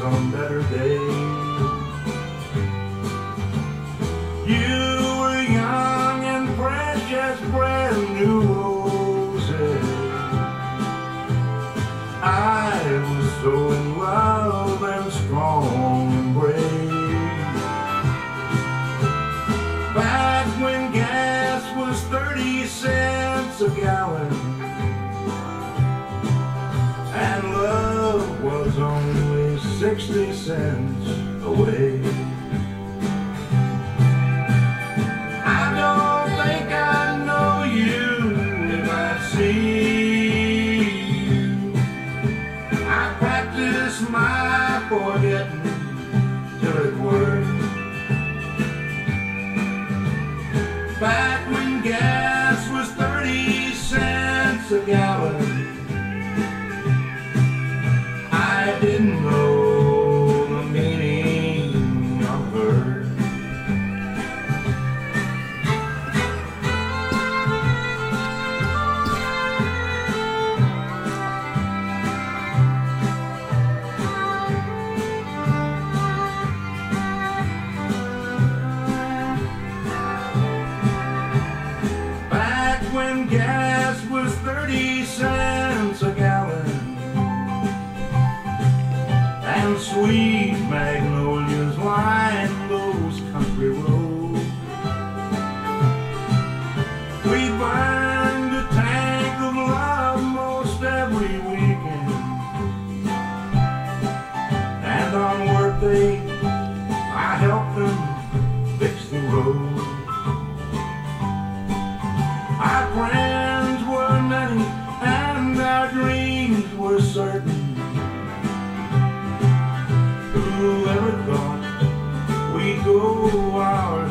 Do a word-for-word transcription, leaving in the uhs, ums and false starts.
on better days. You were young and fresh as brand new roses. I was so in love and strong and brave. Back when gas was thirty cents a gallon and love was only sixty cents away. I don't think I know you if I see you. I practice my forgetting till it works. Back when gas was thirty cents a gallon, I didn't know the meaning of her. Back when gas was thirty cents a gallon and sweet magnolias lined those country roads, we burned a tank of love most every weekend, and on work day I helped them fix the road. Our friends were many and our dreams were certain. Whoever thought we'd go our